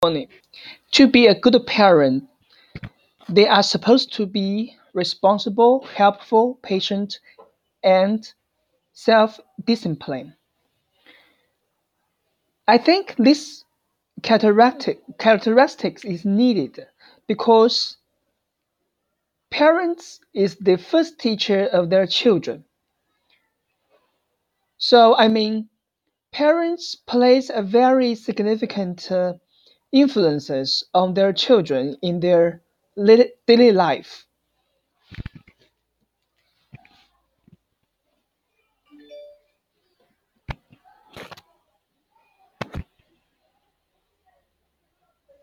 Bonnie. To be a good parent, they are supposed to be responsible, helpful, patient, and self-disciplined. I think this characteristics is needed because parents is the first teacher of their children. So I mean, parents plays a very significant influences on their children in their daily life.